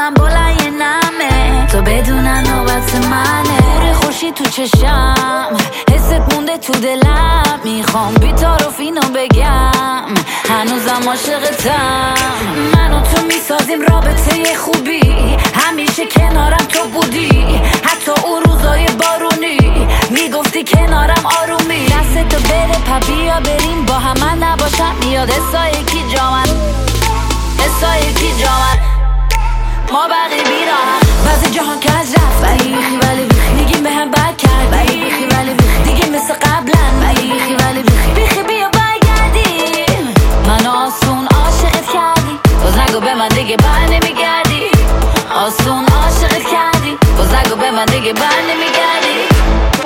من بالای نمه تو بدون نوبت منه. نور خورشید تو چشم، حست مونده تو دلم، میخوام بی‌تعارف اینو بگم، هنوزم عاشقتم. منو تو میسازیم رابطه خوبی، همیشه کنارم تو بودی، حتی اون روزای بارونی میگفتی کنارم آرومی. دستتو بده پبیا بریم با هم، من نباشم میاد حسای کی جامن، حسای کی جامن، ما بقیه بیراهم. بعضی جهان که از رفت ولی بیخی میگیم به هم بد کرد ولی بیخی دیگه مثل قبلا ولی بیخی بیا برگردیم. من آسون عاشقت کردی، باز نگو به من دیگه بر نمیگردی. آسون عاشقت کردی، باز نگو به من دیگه بر نمیگردی.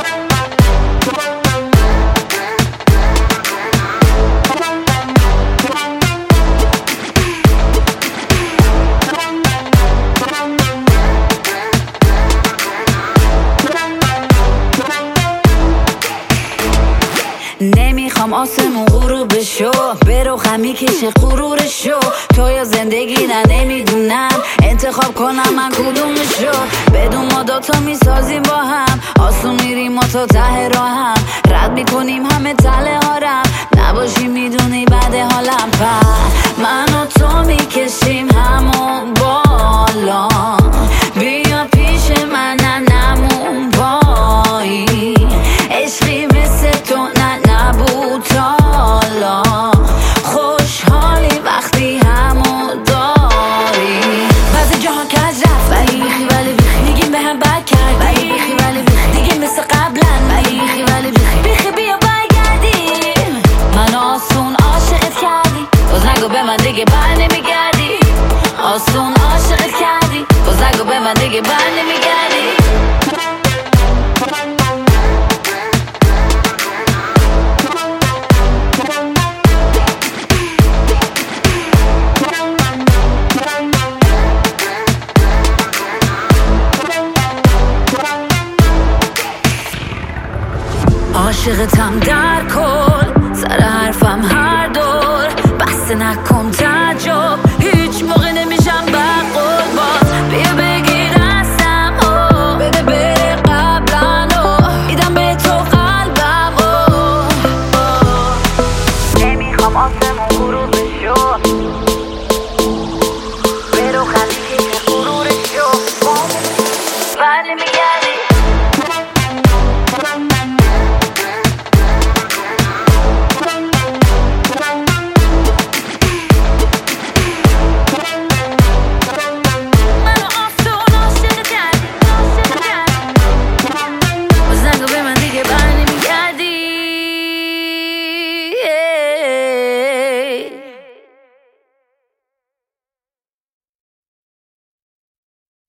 نمیخوام آسمون غروب بشو، برو خمی کشه غرورشو. تو یا زندگی نمیدونم انتخاب کنم من کدومشو. بدون ما دوتا میسازیم با هم، آسون میریم ما تا ته راهم، رد میکنیم همه تله هارم، نباشی میدونی بعد حالم. پر من و تو میکشیم همون بالا، بیا پیش من نمون پایی، عشقی مثل تو نبود تالا، خوشحالی وقتی همو داری. بعضی جهان که از رفت ولی بیخی میگیم به هم بد کرد ولی بیخی دیگه مثل قبلا ولی بیخی بیا برگردیم. من آسون عاشقت کردی، باز نگو به من دیگه بر نمیگردی. آسون عاشقت کردی، باز نگو به من دیگه بر نمیگردی. عاشقتم در کل، سر حرفم هر دور، بسته نکن تعجب، هیچ موقع نمیشم بقول. باز بیا بگیر دستم و بده بره قبلا و میدم به تو قلبم و نمیخوام آسمون غروب بشو، برو خلیجی که غرورشو ولی میگردی.